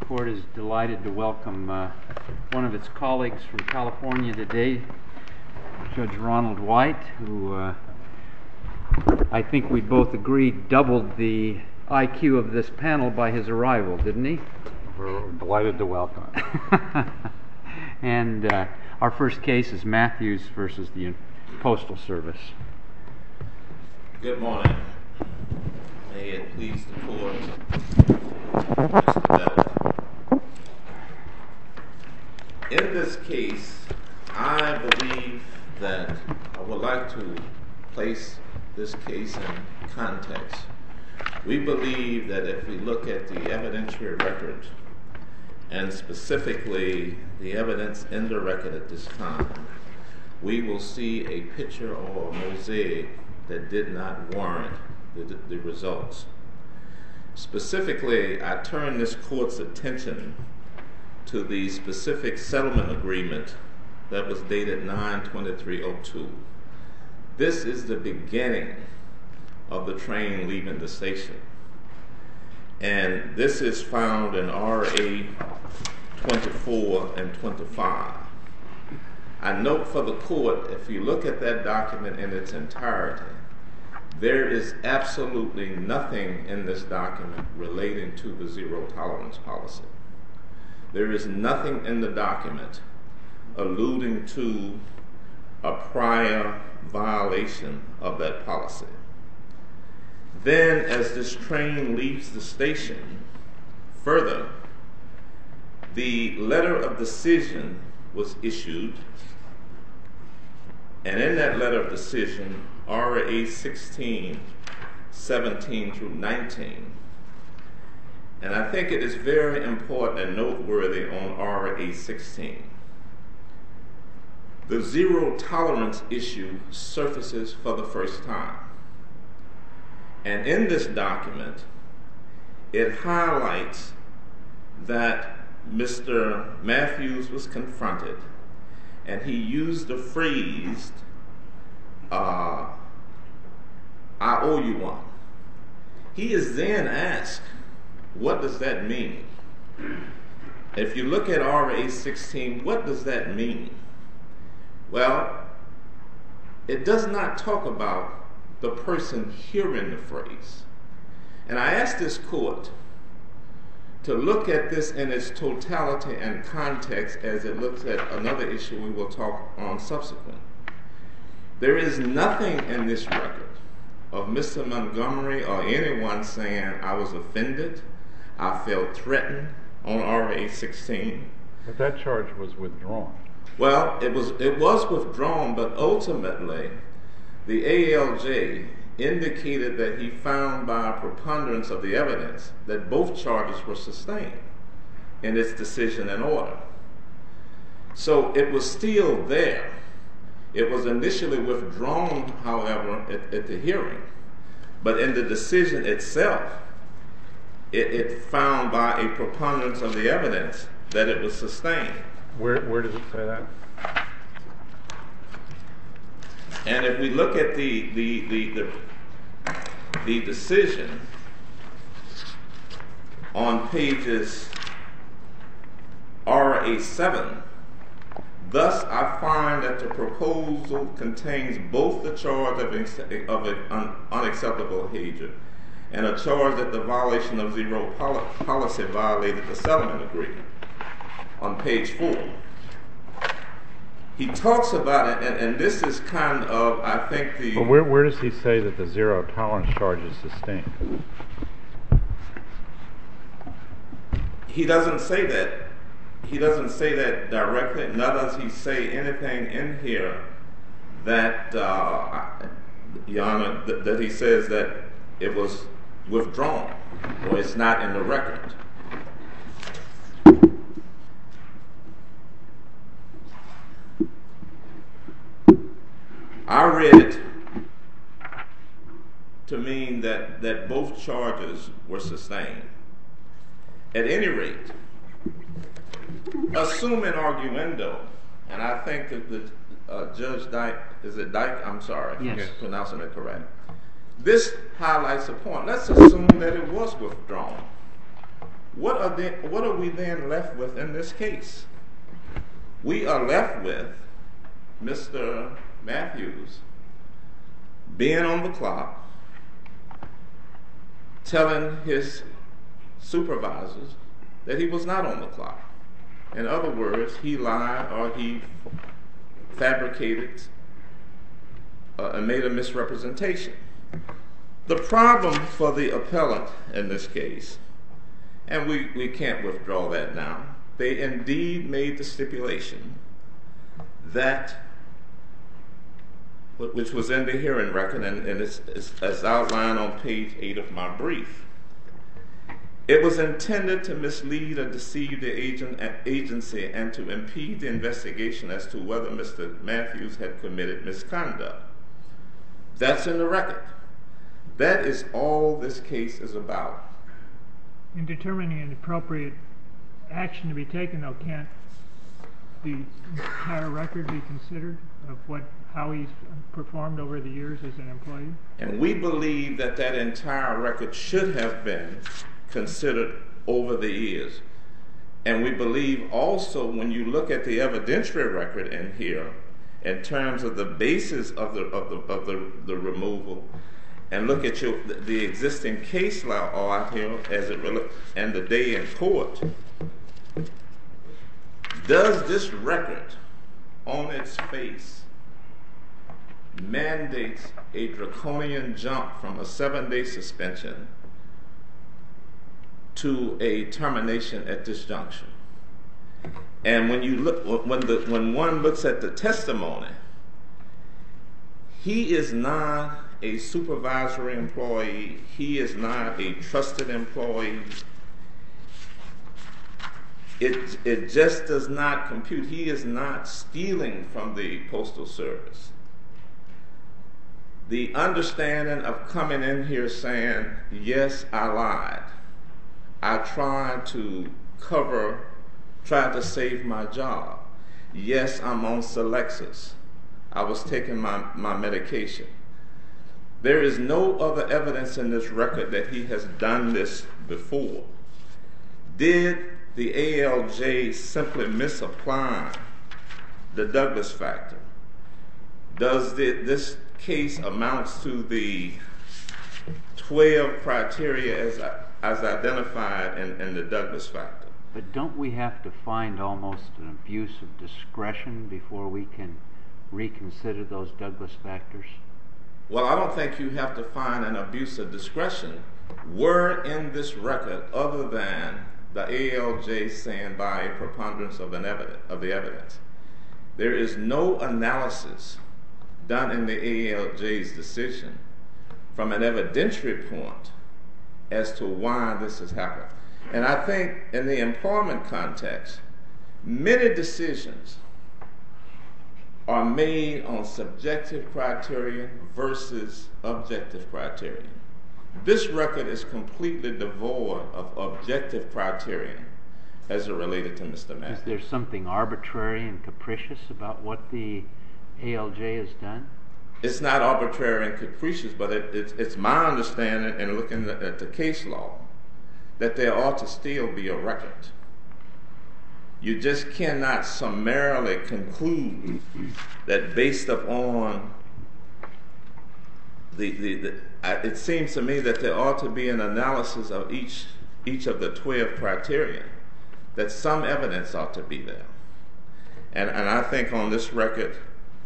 Court is delighted to welcome one of its colleagues from California today, Judge Ronald White, who I think we both agree doubled the IQ of this panel by his arrival, didn't he? We're delighted to welcome him. And our first case is Matthews versus the Postal Service. Good morning. May it please the Court, Mr. Bell. In this case, I believe that I would like to place this case in context. We believe that if we look at the evidentiary record, and specifically the evidence in the record at this time, we will see a picture or a mosaic that did not warrant the results. Specifically, I turn this Court's attention to the specific settlement agreement that was dated 9/23/02. This is the beginning of the train leaving the station. And this is found in RA 24 and 25. I note for the Court, if you look at that document in its entirety, there is absolutely nothing in this document relating to the zero tolerance policy. There is nothing in the document alluding to a prior violation of that policy. Then, as this train leaves the station, further, the letter of decision was issued, and in that letter of decision, RA 16, 17 through 19, and I think it is very important and noteworthy on RA 16. The zero tolerance issue surfaces for the first time. And in this document, it highlights that Mr. Matthews was confronted, and he used the phrase, I owe you one. He is then asked, what does that mean? If you look at RA 16, what does that mean? Well, it does not talk about the person hearing the phrase. And I ask this Court to look at this in its totality and context as it looks at another issue we will talk on subsequent. There is nothing in this record of Mr. Montgomery or anyone saying I was offended, I felt threatened on RA 16. But that charge was withdrawn. Well, it was withdrawn, but ultimately the ALJ indicated that he found by a preponderance of the evidence that both charges were sustained in its decision and order. So it was still there. It was initially withdrawn, however, at the hearing. But in the decision itself, it found by a preponderance of the evidence that it was sustained. Where does it say that? And if we look at the decision on pages RA 7, thus I find that the proposal contains both the charge of an unacceptable behavior and a charge that the violation of zero policy violated the settlement agreement. On page 4, he talks about it, and this is kind of, I think, the... But where does he say that the zero tolerance charge is sustained? He doesn't say that. He doesn't say that directly, nor does he say anything in here that, Your Honor, that he says that it was withdrawn, or it's not in the record. I read it to mean that both charges were sustained. At any rate, assuming arguendo, and I think that the Judge Dyke, is it Dyke? I'm sorry, yes, pronouncing it correct. This highlights a point. Let's assume that it was withdrawn. What are we then left with in this case? We are left with Mr. Matthews being on the clock, telling his supervisors that he was not on the clock. In other words, he lied or he fabricated and made a misrepresentation. The problem for the appellant in this case, and we can't withdraw that now, they indeed made the stipulation that, which was in the hearing record, and it's outlined on page 8 of my brief. It was intended to mislead or deceive the agency and to impede the investigation as to whether Mr. Matthews had committed misconduct. That's in the record. That is all this case is about. In determining an appropriate action to be taken, though, can't the entire record be considered of how he's performed over the years as an employee? And we believe that entire record should have been considered over the years. And we believe also, when you look at the evidentiary record in here, in terms of the basis of the removal, and look at the existing case law out here as it relates, and the day in court, does this record on its face mandate a draconian jump from a 7-day suspension to a termination at this junction? And when you look, when one looks at the testimony, he is not a supervisory employee. He is not a trusted employee. It just does not compute. He is not stealing from the Postal Service. The understanding of coming in here saying, yes, I lied. I tried to save my job. Yes, I'm on Selexis. I was taking my medication. There is no other evidence in this record that he has done this before. Did the ALJ simply misapply the Douglas factor? Does this case amounts to the 12 criteria as identified in the Douglas factor? But don't we have to find almost an abuse of discretion before we can reconsider those Douglas factors? Well, I don't think you have to find an abuse of discretion were in this record other than the ALJ saying by a preponderance of the evidence. There is no analysis done in the ALJ's decision from an evidentiary point as to why this has happened. And I think in the employment context, many decisions are made on subjective criterion versus objective criterion. This record is completely devoid of objective criterion as it related to Mr. Matthews. Is there something arbitrary and capricious about what the ALJ has done? It's not arbitrary and capricious, but it's my understanding in looking at the case law that there ought to still be a record. You just cannot summarily conclude that based upon it seems to me that there ought to be an analysis of each of the 12 criteria, that some evidence ought to be there. And I think on this record,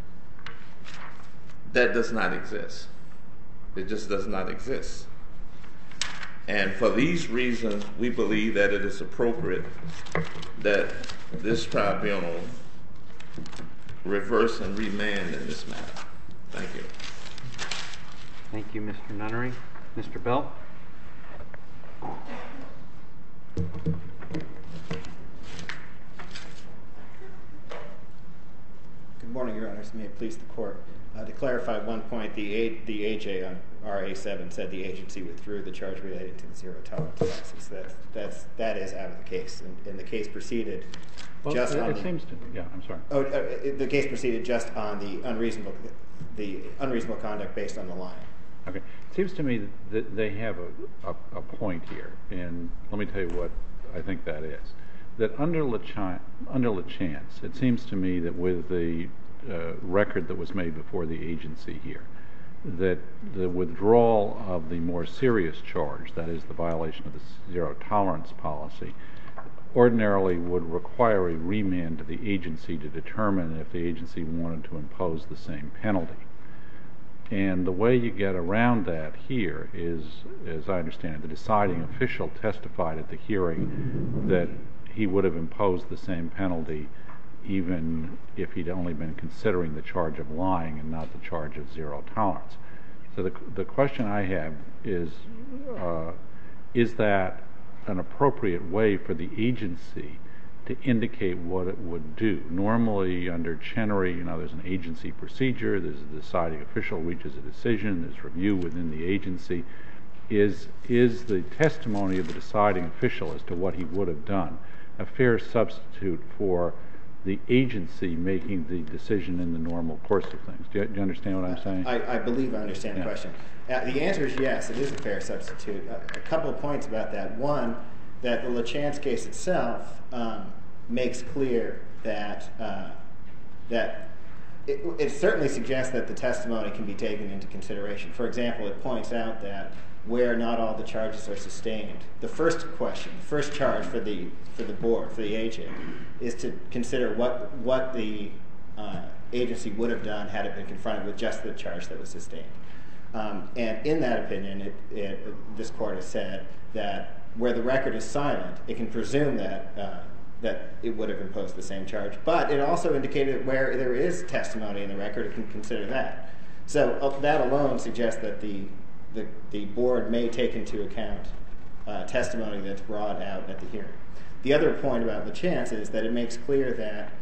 that does not exist. It just does not exist. And for these reasons, we believe that it is appropriate that this tribunal reverse and remand in this matter. Thank you. Thank you, Mr. Nunnery. Mr. Bell? Good morning, Your Honors. May it please the Court. To clarify one point, the AJ on RA7 said the agency withdrew the charge related to the zero tolerance policies. That is out of the case, and the case proceeded just on the case proceeded just on the unreasonable conduct based on the line. Okay. It seems to me that they have a point here, and let me tell you what I think that is, that under LeChance, it seems to me that with the record that was made before the agency here, that the withdrawal of the more serious charge, that is the violation of the zero tolerance policy, ordinarily would require a remand to the agency to determine if the agency wanted to impose the same penalty. And the way you get around that here is, as I understand it, the deciding official testified at the hearing that he would have imposed the same penalty even if he'd only been considering the charge of lying and not the charge of zero tolerance. So the question I have is that an appropriate way for the agency to indicate what it would do? Normally under Chenery, there's an agency procedure, there's a deciding official reaches a decision, there's review within the agency. Is the testimony of the deciding official as to what he would have done a fair substitute for the agency making the decision in the normal course of things? Do you understand what I'm saying? I believe I understand the question. The answer is yes, it is a fair substitute. A couple of points about that. One, that the LeChance case itself makes clear that it certainly suggests that the testimony can be taken into consideration. For example, it points out that where not all the charges are sustained, the first charge for the board, for the AJ, is to consider what the agency would have done had it been confronted with just the charge that was sustained. And in that opinion, this court has said that where the record is silent, it can presume that it would have imposed the same charge. But it also indicated where there is testimony in the record, it can consider that. So that alone suggests that the board may take into account testimony that's brought out at the hearing. The other point about LeChance is that it makes clear that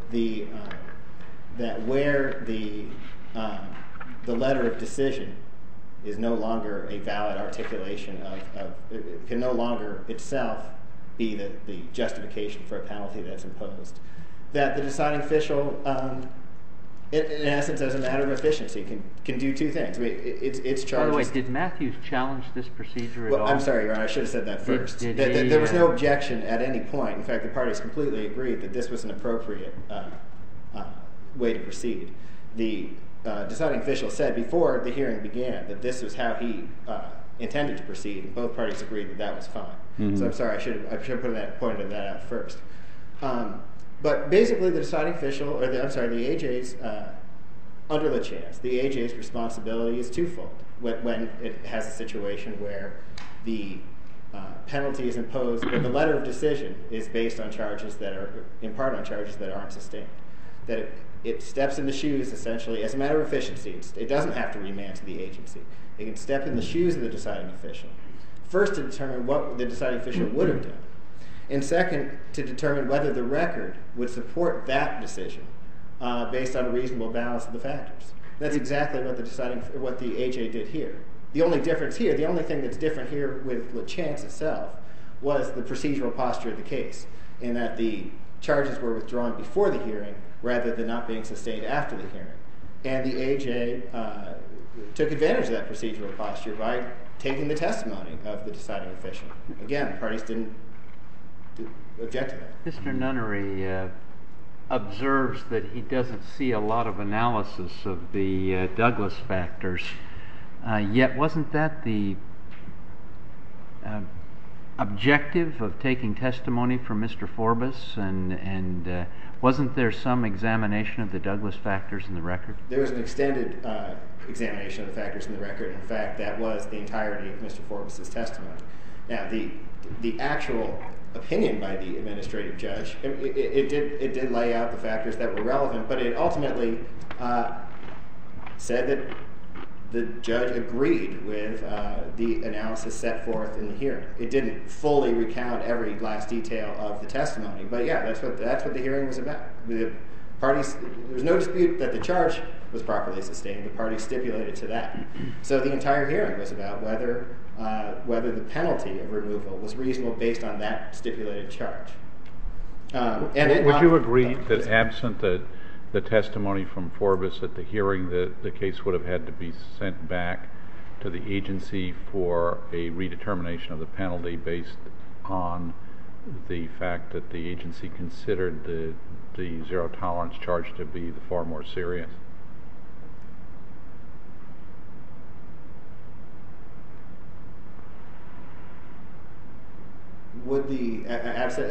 where the letter of decision is no longer a valid articulation it can no longer itself be the justification for a penalty that's imposed, that the deciding official, in essence, as a matter of efficiency, can do two things. I mean, it's charges. By the way, did Matthews challenge this procedure at all? I'm sorry, Your Honor, I should have said that first. There was no objection at any point. In fact, the parties completely agreed that this was an appropriate way to proceed. The deciding official said before the hearing began that this was how he intended to proceed, and both parties agreed that that was fine. Mm-hmm. So I'm sorry, I should have pointed that out first. But basically, the deciding official, the AJ's, under LeChance, the AJ's responsibility is twofold when it has a situation where the penalty is imposed, but the letter of decision is based on charges that are, in part, on charges that aren't sustained. That it steps in the shoes, essentially, as a matter of efficiency. It doesn't have to remand to the agency. It can step in the shoes of the deciding official. First, to determine what the deciding official would have done. And second, to determine whether the record would support that decision based on a reasonable balance of the factors. That's exactly what the AJ did here. The only difference here, the only thing that's different here with LeChance itself was the procedural posture of the case, in that the charges were withdrawn before the hearing rather than not being sustained after the hearing. And the AJ took advantage of that procedural posture by taking the testimony of the deciding official. Again, the parties didn't object to that. Mr. Nunnery observes that he doesn't see a lot of analysis of the Douglas factors. Yet wasn't that the objective of taking testimony from Mr. Forbus? And wasn't there some examination of the Douglas factors in the record? There was an extended examination of the factors in the record. In fact, that was the entirety of Mr. Forbus's testimony. Now, the actual opinion by the administrative judge, it did lay out the factors that were relevant, but it ultimately said that the judge agreed with the analysis set forth in the hearing. It didn't fully recount every last detail of the testimony, but yeah, that's what the hearing was about. The parties, there was no dispute that the charge was properly sustained. The parties stipulated to that. So the entire hearing was about whether the penalty of removal was reasonable based on that stipulated charge. Would you agree that absent the testimony from Forbus at the hearing, the case would have had to be sent back to the agency for a redetermination of the penalty based on the fact that the agency considered the zero tolerance charge to be the far more serious? Would the absent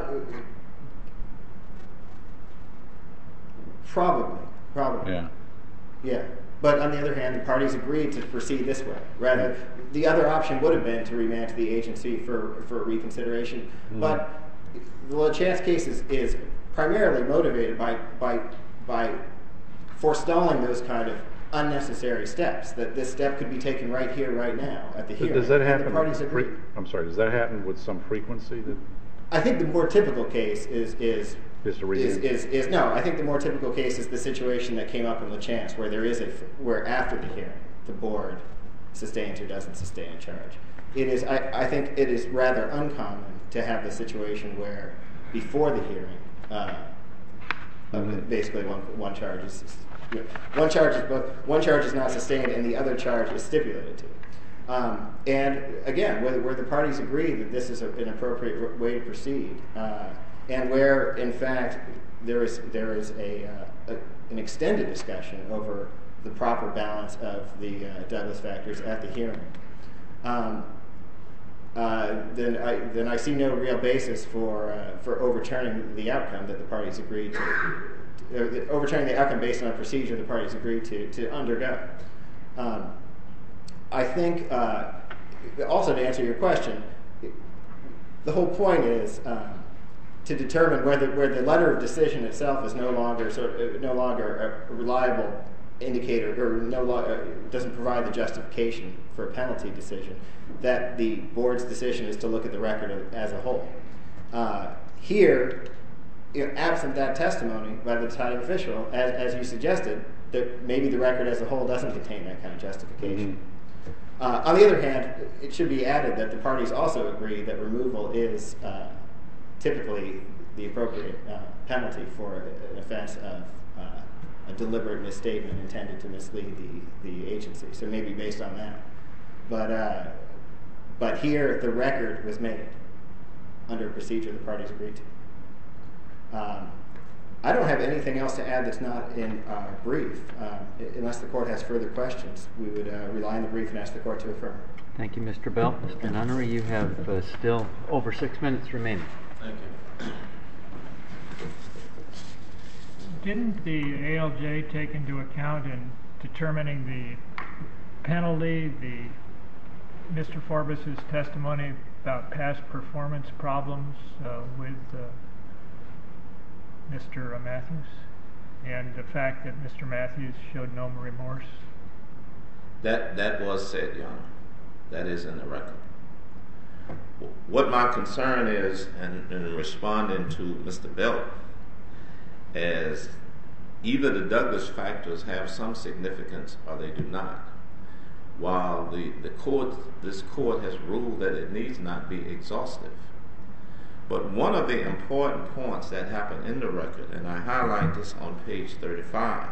probably yeah. But on the other hand, the parties agreed to proceed this way. Rather, the other option would have been to remand to the agency for reconsideration. But the LaChance case is primarily motivated by forestalling those kind of unnecessary steps. That this step could be taken right here, right now, at the hearing. Does that happen? The parties agree. I'm sorry. Does that happen with some frequency? I think the more typical case is no. I think the more typical case is the situation that came up in LaChance, where where after the hearing the board sustains or doesn't sustain a charge. It is. I think it is rather uncommon to have the situation where before the hearing, basically one charge is one charge is not sustained and the other charge is stipulated to. And again, where the parties agree that this is an appropriate way to proceed, and where in fact there is an extended discussion over the proper balance of the Douglas factors at the hearing, then I see no real basis for overturning the outcome that the parties agreed to, overturning the outcome based on a procedure the parties agreed to undergo. I think also to answer your question, the whole point is to determine where the letter of decision itself is no longer a reliable indicator, or doesn't provide the justification for a penalty decision, that the board's decision is to look at the record as a whole. Here, absent that testimony by the deciding official, as you suggested, that maybe the record as a whole doesn't contain that kind of justification. On the other hand, it should be added that the parties also agree that removal is typically the appropriate penalty for an offense of a deliberate misstatement intended to mislead the agency. So maybe based on that. But here, the record was made under a procedure the parties agreed to. I don't have anything else to add that's not in our brief. Unless the court has further questions, we would rely on the brief and ask the court to affirm. Thank you, Mr. Bell. Mr. Nunnery, you have still over 6 minutes remaining. Thank you. Didn't the ALJ take into account in determining the penalty, Mr. Forbus's testimony about past performance problems with Mr. Matthews, and the fact that Mr. Matthews showed no remorse? That was said, Your Honor. That is in the record. What my concern is, in responding to Mr. Bell, is either the Douglas factors have some significance or they do not. While this court has ruled that it needs not be exhaustive. But one of the important points that happened in the record, and I highlight this on page 35,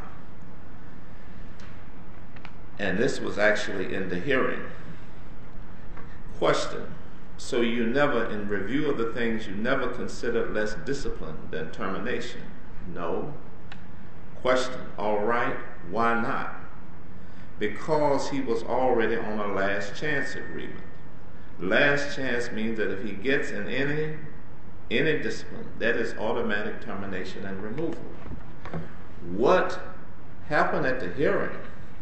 and this was actually in the hearing. Question: so you never, in review of the things, you never considered less discipline than termination? No. Question: all right, why not? Because he was already on a last chance agreement. Last chance means that if he gets in any discipline, that is automatic termination and removal. What happened at the hearing,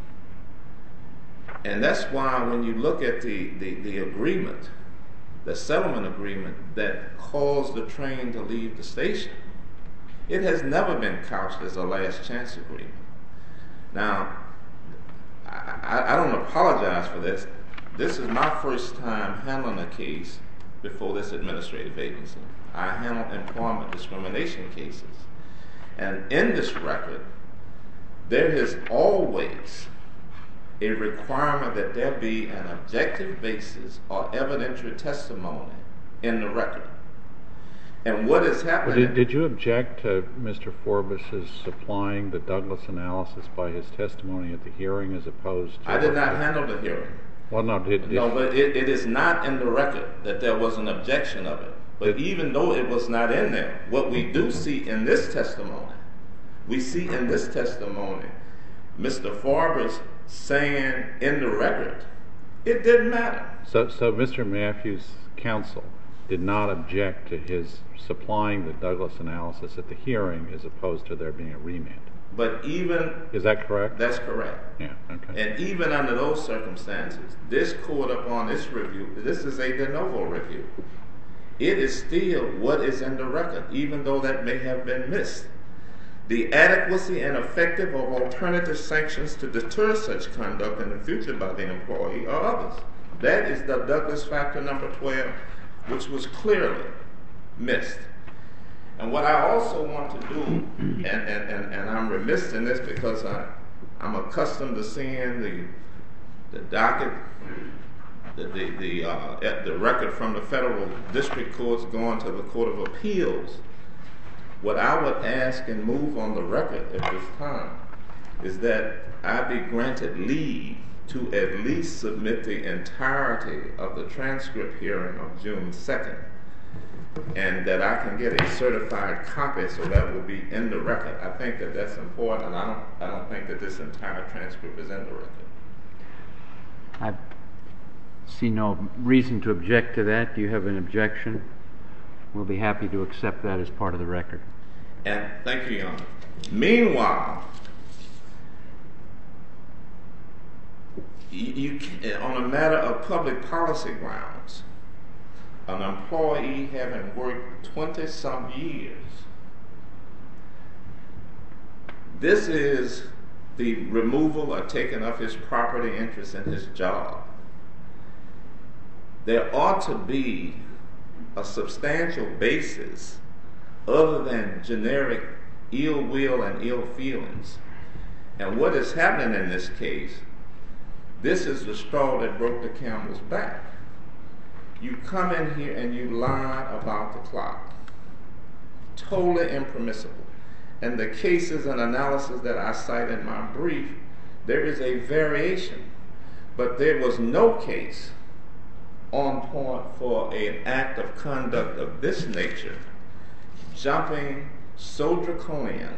and that's why when you look at the agreement, the settlement agreement that caused the train to leave the station, it has never been couched as a last chance agreement. Now, I don't apologize for this. This is my first time handling a case before this administrative agency. I handle employment discrimination cases. And in this record, there is always a requirement that there be an objective basis or evidentiary testimony in the record. And what is happening... Did you object to Mr. Forbus's supplying the Douglas analysis by his testimony at the hearing as opposed to... I did not handle the hearing. Well, no, No, but it is not in the record that there was an objection of it. But even though it was not in there, what we do see in this testimony, Mr. Farber's saying in the record, it didn't matter. So Mr. Matthews' counsel did not object to his supplying the Douglas analysis at the hearing as opposed to there being a remand. But even... Is that correct? That's correct. Yeah, okay. And even under those circumstances, this court upon this review, this is a de novo review. It is still what is in the record, even though that may have been missed. The adequacy and effective of alternative sanctions to deter such conduct in the future by the employee or others. That is the Douglas factor number 12, which was clearly missed. And what I also want to do, and I'm remiss in this because I'm accustomed to seeing the docket, the record from the federal district courts going to the Court of Appeals. What I would ask and move on the record at this time is that I be granted leave to at least submit the entirety of the transcript hearing on June 2nd, and that I can get a certified copy so that will be in the record. I think that that's important, and I don't think that this entire transcript is in the record. I see no reason to object to that. Do you have an objection? We'll be happy to accept that as part of the record. And thank you, Your Honor. Meanwhile, on a matter of public policy grounds, an employee having worked 20-some years, this is the removal or taking of his property interest in his job. There ought to be a substantial basis other than generic ill will and ill feelings. And what is happening in this case, this is the straw that broke the camel's back. You come in here and you lie about the clock. Totally impermissible. And the cases and analysis that I cite in my brief, there is a variation. But there was no case on point for an act of conduct of this nature, jumping so draconian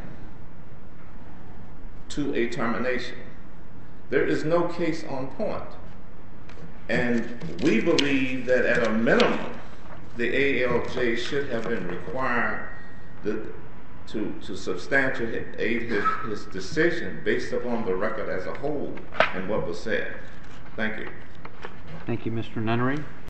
to a termination. There is no case on point. And we believe that at a minimum, the ALJ should have been required to substantiate his decision based upon the record as a whole and what was said. Thank you. Thank you, Mr. Nunnery.